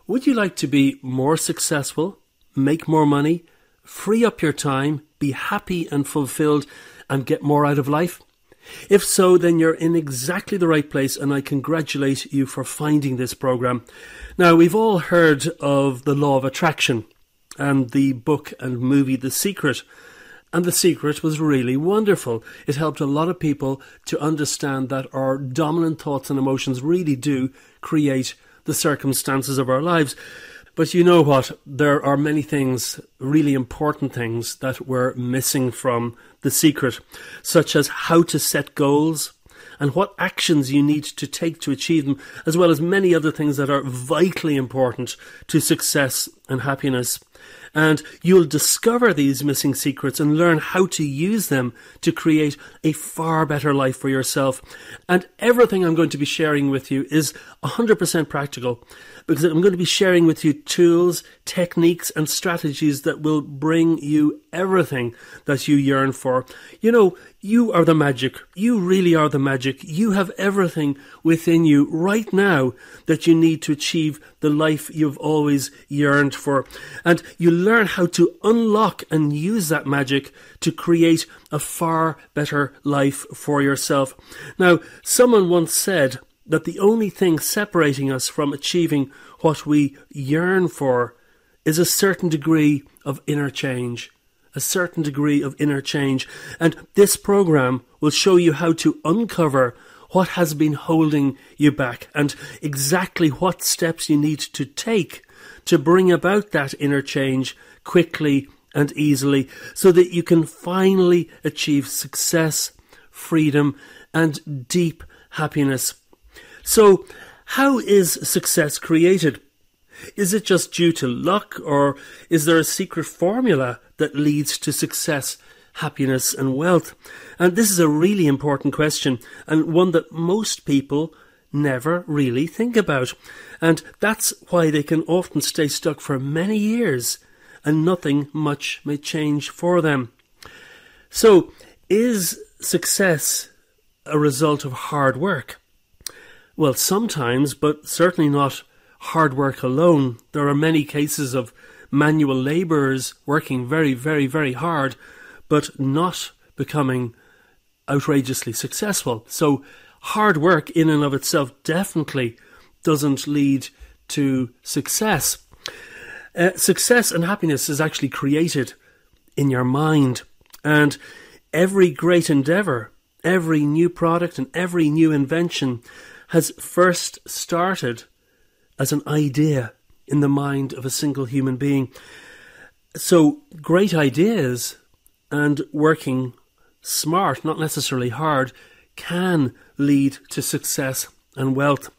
Would you like to be more successful, make more money, free up your time, be happy and fulfilled, and get more out of life? If so, then you're in exactly the right place, and I congratulate you for finding this program. Now, we've all heard of the law of attraction and the book and movie The Secret. And The Secret was really wonderful. It helped a lot of people to understand that our dominant thoughts and emotions really do create the circumstances of our lives. But you know what? There are many things, really important things, that we're missing from The Secret, such as how to set goals and what actions you need to take to achieve them, as well as many other things that are vitally important to success and happiness. And you'll discover these missing secrets and learn how to use them to create a far better life for yourself. And everything I'm going to be sharing with you is 100% practical, because I'm going to be sharing with you tools, techniques and strategies that will bring you everything that you yearn for. You know, you are the magic. You really are the magic. You have everything within you right now that you need to achieve the life you've always yearned for. And you learn how to unlock and use that magic to create a far better life for yourself. Now, someone once said that the only thing separating us from achieving what we yearn for is a certain degree of inner change. A certain degree of inner change. And this program will show you how to uncover what has been holding you back and exactly what steps you need to take to bring about that inner change quickly and easily, so that you can finally achieve success, freedom, and deep happiness. So, how is success created? Is it just due to luck, or is there a secret formula that leads to success, happiness and wealth? And this is a really important question, and one that most people never really think about. And that's why they can often stay stuck for many years and nothing much may change for them. So, is success a result of hard work? Well, sometimes, but certainly not hard work alone. There are many cases of manual labourers working very, very, very hard, but not becoming outrageously successful. So hard work in and of itself definitely doesn't lead to success. Success and happiness is actually created in your mind. And every great endeavour, every new product and every new invention has first started as an idea in the mind of a single human being. So great ideas and working smart, not necessarily hard, can lead to success and wealth.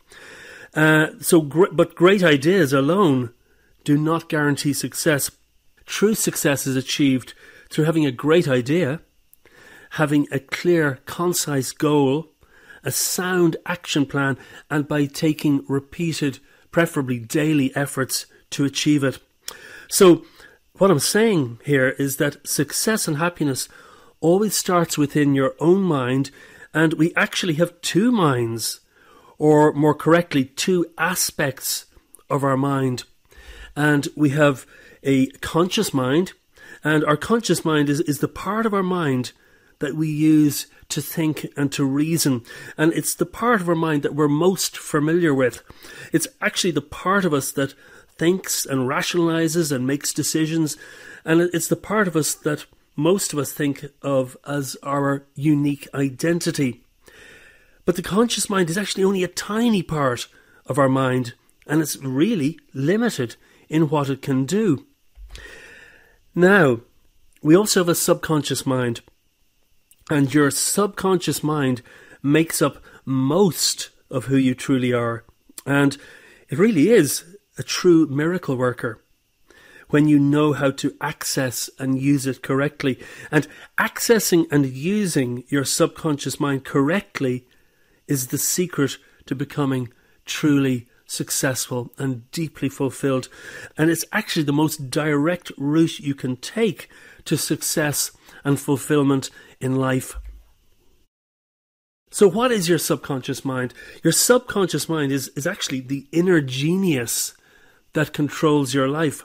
But great ideas alone do not guarantee success. True success is achieved through having a great idea, having a clear, concise goal, a sound action plan, and by taking repeated, preferably daily efforts to achieve it. So what I'm saying here is that success and happiness always starts within your own mind, and we actually have two minds, or more correctly, two aspects of our mind. And we have a conscious mind, and our conscious mind is the part of our mind that we use to think and to reason. And it's the part of our mind that we're most familiar with. It's actually the part of us that thinks and rationalizes and makes decisions. And it's the part of us that most of us think of as our unique identity. But the conscious mind is actually only a tiny part of our mind, and it's really limited in what it can do. Now, we also have a subconscious mind, and your subconscious mind makes up most of who you truly are. And it really is a true miracle worker when you know how to access and use it correctly. And accessing and using your subconscious mind correctly is the secret to becoming truly successful and deeply fulfilled. And it's actually the most direct route you can take to success and fulfillment in life. So what is your subconscious mind? Your subconscious mind is actually the inner genius that controls your life.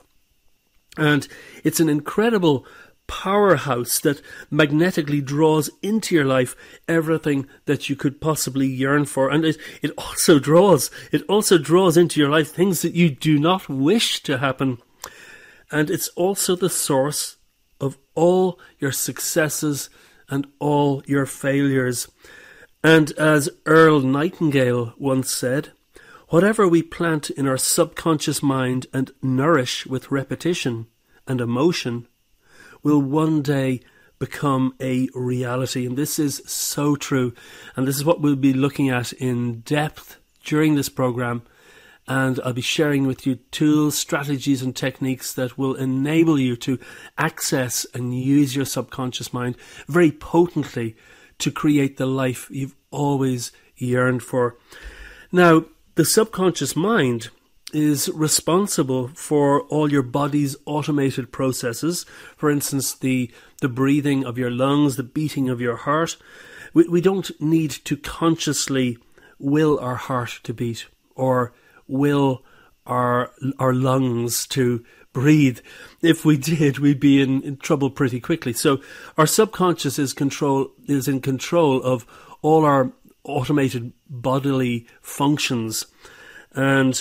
And it's an incredible powerhouse that magnetically draws into your life everything that you could possibly yearn for. And it also draws into your life things that you do not wish to happen. And it's also the source of all your successes and all your failures. And as Earl Nightingale once said, whatever we plant in our subconscious mind and nourish with repetition and emotion will one day become a reality. And this is so true. And this is what we'll be looking at in depth during this program. And I'll be sharing with you tools, strategies and techniques that will enable you to access and use your subconscious mind very potently to create the life you've always yearned for. Now, the subconscious mind is responsible for all your body's automated processes. For instance, the breathing of your lungs, the beating of your heart. We don't need to consciously will our heart to beat or will our lungs to breathe. If we did, we'd be in trouble pretty quickly. So our subconscious is in control of all our automated bodily functions. And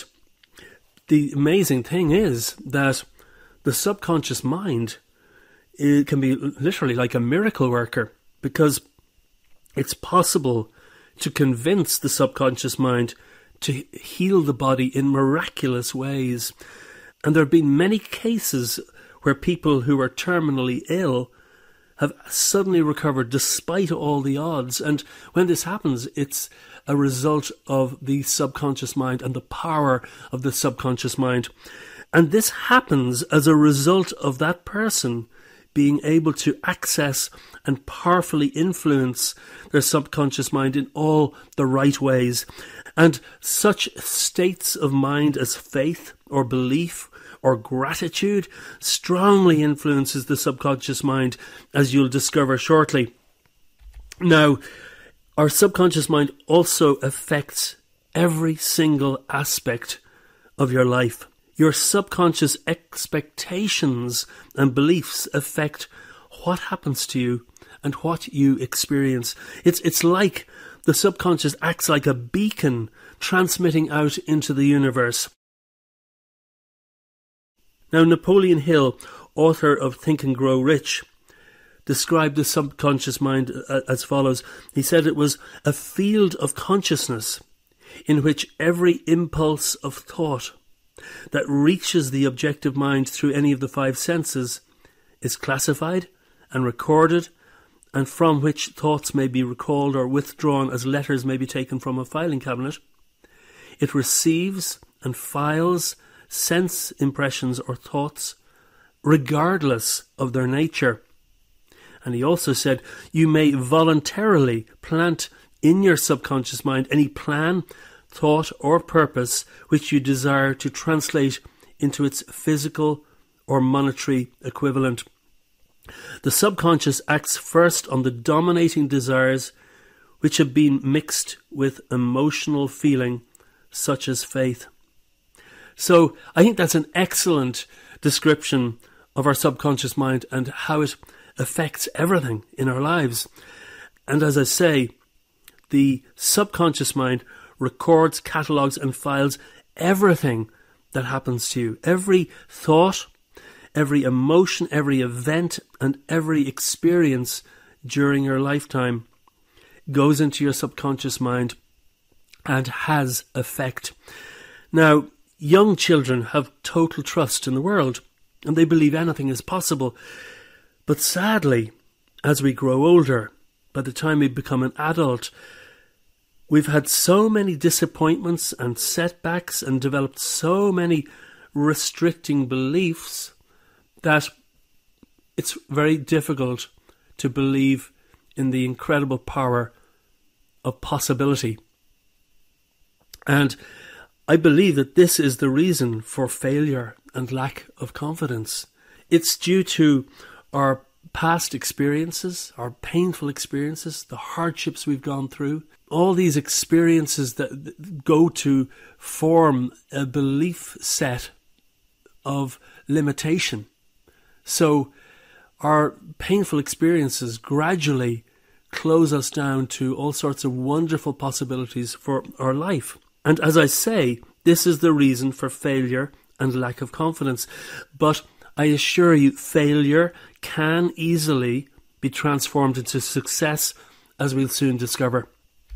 the amazing thing is that the subconscious mind, it can be literally like a miracle worker, because it's possible to convince the subconscious mind to heal the body in miraculous ways. And there have been many cases where people who are terminally ill have suddenly recovered despite all the odds. And when this happens, it's a result of the subconscious mind and the power of the subconscious mind. And this happens as a result of that person being able to access and powerfully influence their subconscious mind in all the right ways. And such states of mind as faith or belief or gratitude strongly influences the subconscious mind, as you'll discover shortly. Now, our subconscious mind also affects every single aspect of your life. Your subconscious expectations and beliefs affect what happens to you and what you experience. It's like the subconscious acts like a beacon transmitting out into the universe. Now, Napoleon Hill, author of Think and Grow Rich, described the subconscious mind as follows. He said it was a field of consciousness in which every impulse of thought that reaches the objective mind through any of the five senses is classified and recorded, and from which thoughts may be recalled or withdrawn as letters may be taken from a filing cabinet. It receives and files sense impressions or thoughts regardless of their nature. And he also said you may voluntarily plant in your subconscious mind any plan, thought or purpose which you desire to translate into its physical or monetary equivalent. The subconscious acts first on the dominating desires which have been mixed with emotional feeling, such as faith. So I think that's an excellent description of our subconscious mind and how it affects everything in our lives. And as I say, the subconscious mind records, catalogues and files everything that happens to you. Every thought, every emotion, every event and every experience during your lifetime goes into your subconscious mind and has effect. Now, young children have total trust in the world and they believe anything is possible. But sadly, as we grow older, by the time we become an adult, we've had so many disappointments and setbacks and developed so many restricting beliefs that it's very difficult to believe in the incredible power of possibility. And I believe that this is the reason for failure and lack of confidence. It's due to our past experiences, our painful experiences, the hardships we've gone through, all these experiences that go to form a belief set of limitation. So our painful experiences gradually close us down to all sorts of wonderful possibilities for our life. And as I say, this is the reason for failure and lack of confidence. But I assure you, failure can easily be transformed into success, as we'll soon discover.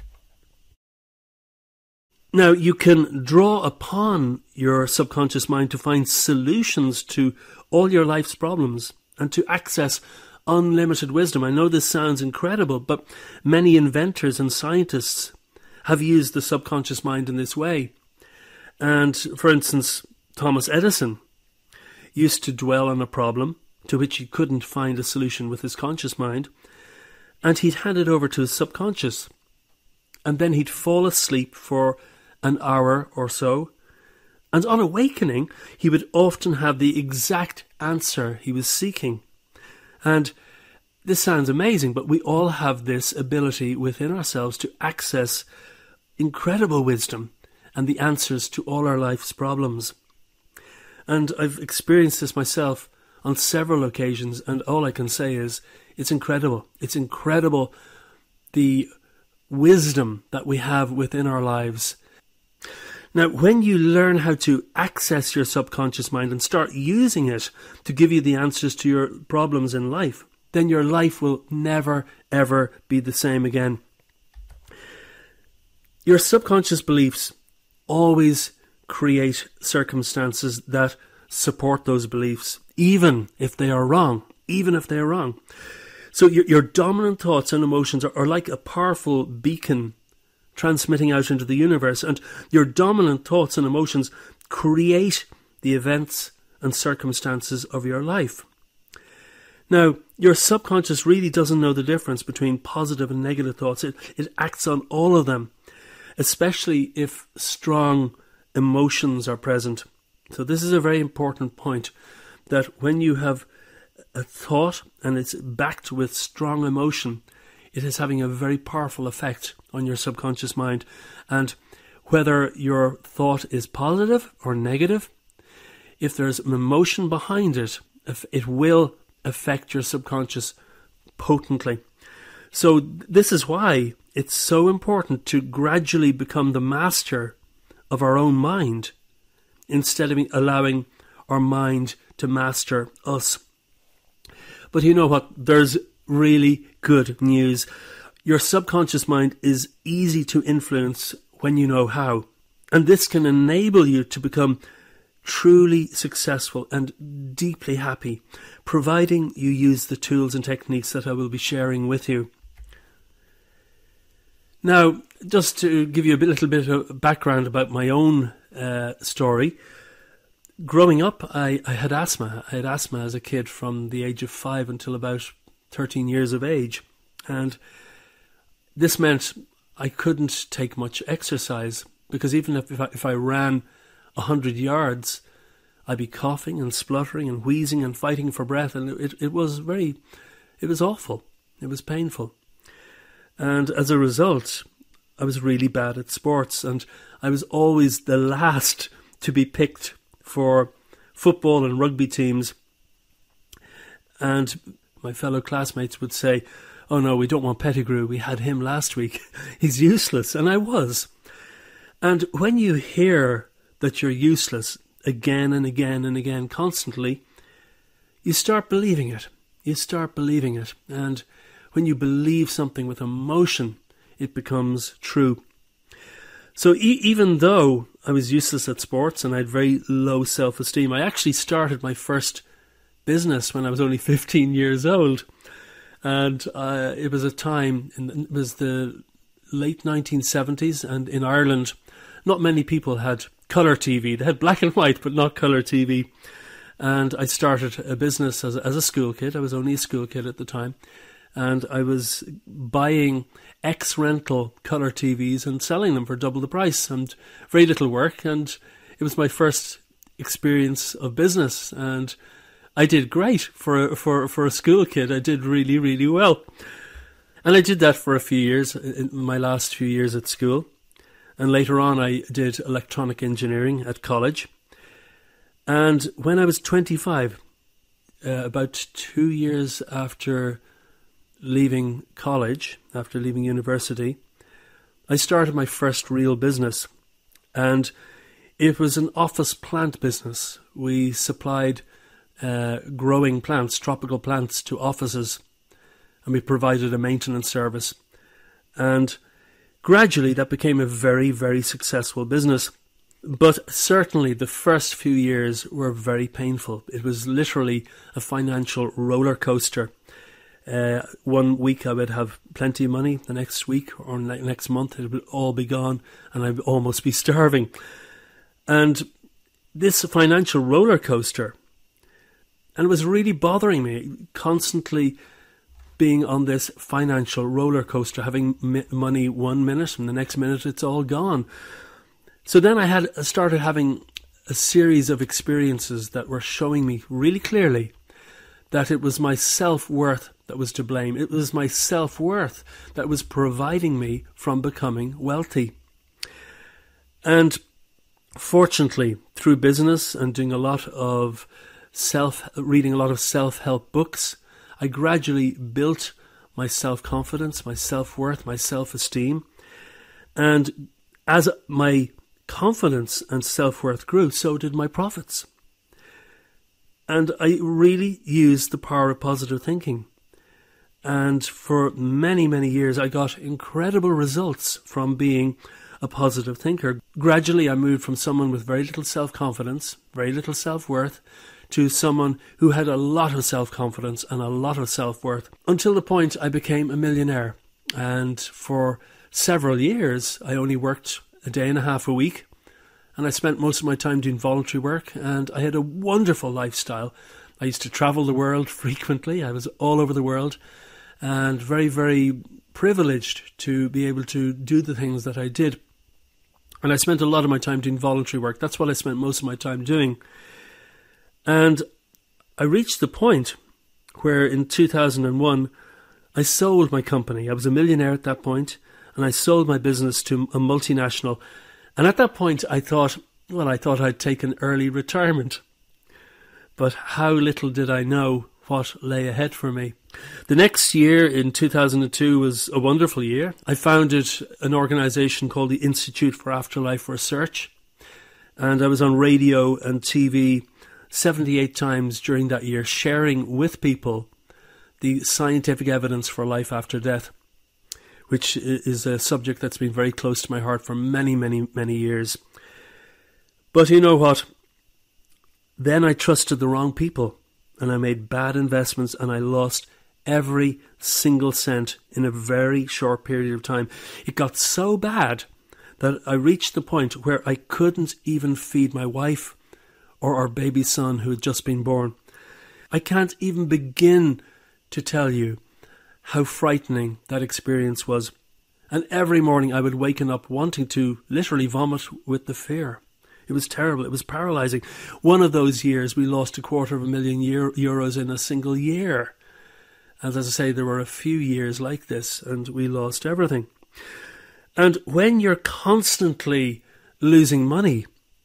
Now, you can draw upon your subconscious mind to find solutions to all your life's problems and to access unlimited wisdom. I know this sounds incredible, but many inventors and scientists have used the subconscious mind in this way. And, for instance, Thomas Edison used to dwell on a problem to which he couldn't find a solution with his conscious mind, and he'd hand it over to his subconscious. And then he'd fall asleep for an hour or so, and on awakening, he would often have the exact answer he was seeking. And this sounds amazing, but we all have this ability within ourselves to access incredible wisdom and the answers to all our life's problems. And I've experienced this myself on several occasions, and all I can say is it's incredible. It's incredible the wisdom that we have within our lives. Now, when you learn how to access your subconscious mind and start using it to give you the answers to your problems in life, then your life will never, ever be the same again. Your subconscious beliefs always create circumstances that support those beliefs, even if they are wrong. So your dominant thoughts and emotions are like a powerful beacon transmitting out into the universe, and your dominant thoughts and emotions create the events and circumstances of your life. Now, your subconscious really doesn't know the difference between positive and negative thoughts. It acts on all of them, especially if strong emotions are present. So this is a very important point, that when you have a thought and it's backed with strong emotion, it is having a very powerful effect on your subconscious mind. And whether your thought is positive or negative, if there's an emotion behind it, it will affect your subconscious potently. So this is why it's so important to gradually become the master of our own mind, instead of allowing our mind to master us. But you know what? There's really good news. Your subconscious mind is easy to influence when you know how. And this can enable you to become truly successful and deeply happy, providing you use the tools and techniques that I will be sharing with you. Now, just to give you a little bit of background about my own story. Growing up, I had asthma. I had asthma as a kid from the age of 5 until about 13 years of age. And this meant I couldn't take much exercise, because even if I ran 100 yards, I'd be coughing and spluttering and wheezing and fighting for breath. And it was awful. It was painful. And as a result, I was really bad at sports, and I was always the last to be picked for football and rugby teams. And my fellow classmates would say, "Oh no, we don't want Pettigrew, we had him last week. He's useless." And I was. And when you hear that you're useless again and again and again constantly, you start believing it. And when you believe something with emotion, it becomes true. So even though I was useless at sports and I had very low self-esteem, I actually started my first business when I was only 15 years old. And it was a time, it was the late 1970s, and in Ireland, not many people had colour TV. They had black and white, but not colour TV. And I started a business as a school kid. I was only a school kid at the time. And I was buying ex-rental colour TVs and selling them for double the price, and very little work. And it was my first experience of business. And I did great for a school kid. I did really, really well. And I did that for a few years, in my last few years at school. And later on I did electronic engineering at college. And when I was 25, about 2 years after leaving college, after leaving university, I started my first real business. And it was an office plant business. We supplied growing plants, tropical plants, to offices, and we provided a maintenance service. And gradually that became a very, very successful business. But certainly the first few years were very painful. It was literally a financial roller coaster. 1 week I would have plenty of money, the next week or next month it would all be gone and I'd almost be starving. And this financial roller coaster, and it was really bothering me, constantly being on this financial roller coaster, having money 1 minute and the next minute it's all gone. So then I started having a series of experiences that were showing me really clearly that it was my self-worth that was to blame. It was my self-worth that was preventing me from becoming wealthy. And fortunately, through business and doing a lot of reading a lot of self-help books, I gradually built my self-confidence, my self-worth, my self-esteem. And as my confidence and self-worth grew, so did my profits. And I really used the power of positive thinking. And for many, many years, I got incredible results from being a positive thinker. Gradually, I moved from someone with very little self-confidence, very little self-worth, to someone who had a lot of self-confidence and a lot of self-worth, until the point I became a millionaire. And for several years, I only worked a day and a half a week, and I spent most of my time doing voluntary work, and I had a wonderful lifestyle. I used to travel the world frequently. I was all over the world, and very, very privileged to be able to do the things that I did. And I spent a lot of my time doing voluntary work. That's what I spent most of my time doing. And I reached the point where in 2001, I sold my company. I was a millionaire at that point, and I sold my business to a multinational. And at that point, I thought I'd take an early retirement. But how little did I know what lay ahead for me. The next year, in 2002, was a wonderful year. I founded an organisation called the Institute for Afterlife Research, and I was on radio and TV 78 times during that year, sharing with people the scientific evidence for life after death, which is a subject that's been very close to my heart for many, many, many years. But you know what? Then I trusted the wrong people, and I made bad investments, and I lost every single cent in a very short period of time. It got so bad that I reached the point where I couldn't even feed my wife or our baby son who had just been born. I can't even begin to tell you how frightening that experience was. And every morning I would waken up wanting to literally vomit with the fear. It was terrible. It was paralysing. One of those years we lost €250,000 euros in a single year. And as I say, there were a few years like this and we lost everything. And when you're constantly losing money,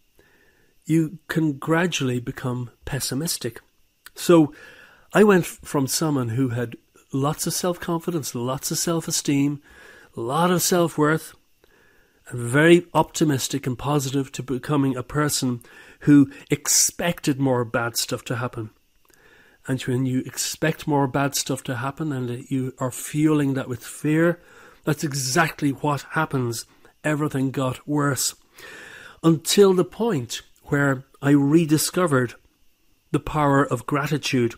you can gradually become pessimistic. So I went from someone who had lots of self-confidence, lots of self-esteem, a lot of self-worth, and very optimistic and positive, to becoming a person who expected more bad stuff to happen. And when you expect more bad stuff to happen and you are fueling that with fear, that's exactly what happens. Everything got worse. Until the point where I rediscovered the power of gratitude.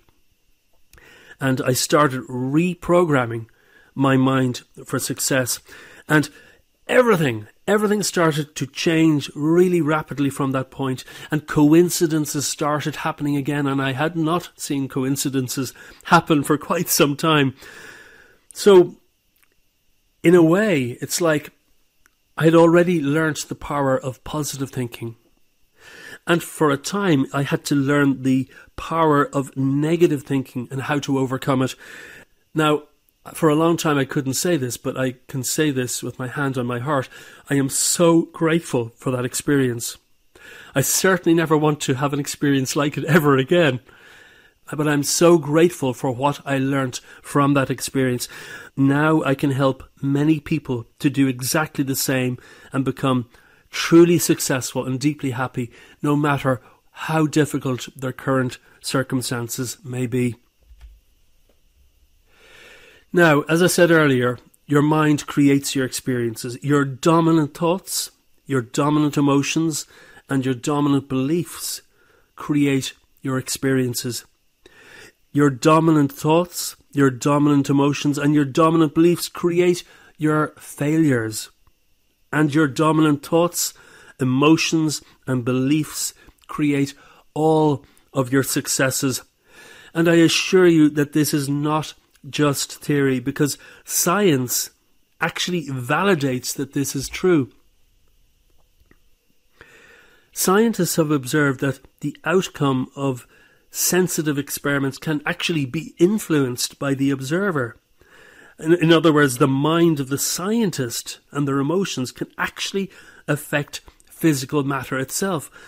And I started reprogramming my mind for success. And everything started to change really rapidly from that point. And coincidences started happening again. And I had not seen coincidences happen for quite some time. So, in a way, it's like I had already learnt the power of positive thinking. And for a time, I had to learn the power of negative thinking and how to overcome it. Now, for a long time, I couldn't say this, but I can say this with my hand on my heart. I am so grateful for that experience. I certainly never want to have an experience like it ever again. But I'm so grateful for what I learnt from that experience. Now I can help many people to do exactly the same and become truly successful and deeply happy, no matter how difficult their current circumstances may be. Now, as I said earlier, your mind creates your experiences. Your dominant thoughts, your dominant emotions, and your dominant beliefs create your experiences. Your dominant thoughts, your dominant emotions, and your dominant beliefs create your failures. And your dominant thoughts, emotions, and beliefs create all of your successes. And I assure you that this is not just theory, because science actually validates that this is true. Scientists have observed that the outcome of sensitive experiments can actually be influenced by the observer. In other words, the mind of the scientist and their emotions can actually affect physical matter itself.